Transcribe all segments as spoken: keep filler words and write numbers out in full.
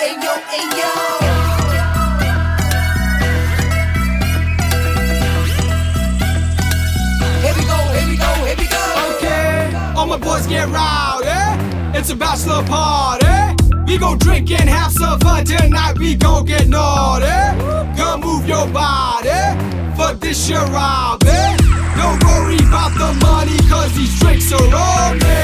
ayo, ayo. Here we go, here we go, here we go. Okay, all my boys get rowdy. It's a bachelor party. We gon' drink and have some fun tonight. We gon' get naughty. Come move your body for this year, Robbie. Don't worry about the money, cause these drinks are on me.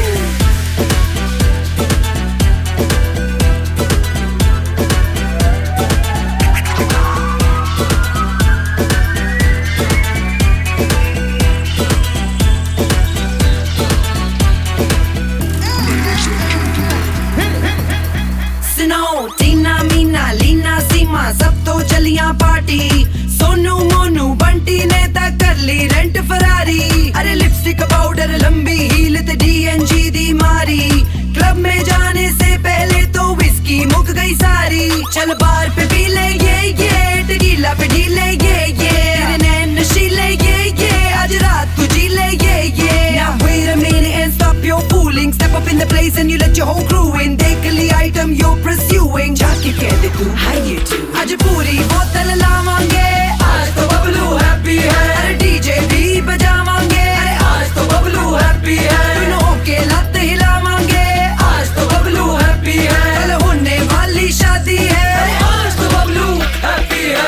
टीना मीना लीना सीमा सब तो चलियां party Sonu Monu Bunty ने तक कर ली rent Ferrari अरे lipstick powder लंबी heel ते डीएनजी दी मारी क्लब में जाने से पहले तो विस्की मुक गई सारी चल बार पे पी ले ये ये टकीला पे ढीले ये ये तेरे नैन नशीले ये ये आज रात को जी ले ये ये Now wait a minute and stop your fooling Step up in the place and you let your whole crew in देख ली item you're pursuing जाके कह दे तू how you do आज पूरी बोतल लावांगे आज तो बबलू हैप्पी है अरे डीजे भी बजावांगे अरे आज तो बबलू हैप्पी है दोनों के लत हिलावांगे आज तो बबलू हैप्पी है कल होने वाली शादी है अरे आज तो बबलू हैप्पी है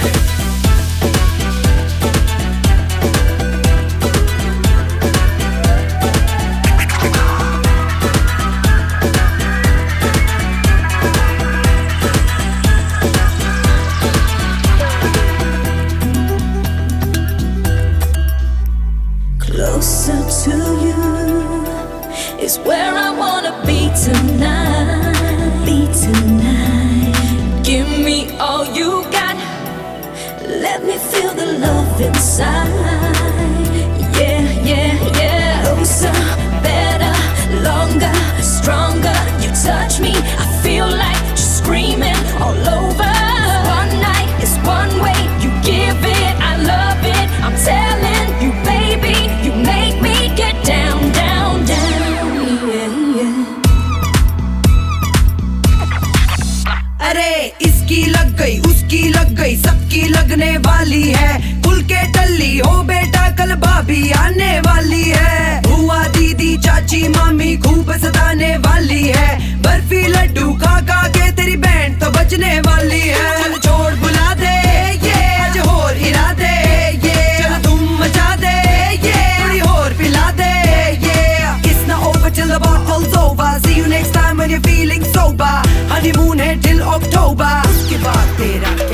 Closer to you is where I wanna be tonight. Be tonight. Give me all you got. Let me feel the love inside. Yeah, yeah, yeah. Closer, better, longer, stronger. You touch me, I feel like just screaming all over. One night is one way. You give it, I love it. I'm telling you, baby. You make me get down, down, down, yeah, yeah. अरे इसकी लग गई उसकी लग गई सबकी लगने वाली है खुल के टल्ली हो बेटा कल भाभी आने वाली है बुआ दीदी चाची मामी खूब सताने वाली है बर्फी लड्डू खा खा के तेरी बैंड तो बजने वाली है चल छोड़ बुला दे ये आज होर हिला दे ये चल तुम मचा दे ये थोड़ी होर पिला दे ये It's not over till the bottle's over See you next time when you're feeling sober Honeymoon है till October उसके बाद तेरा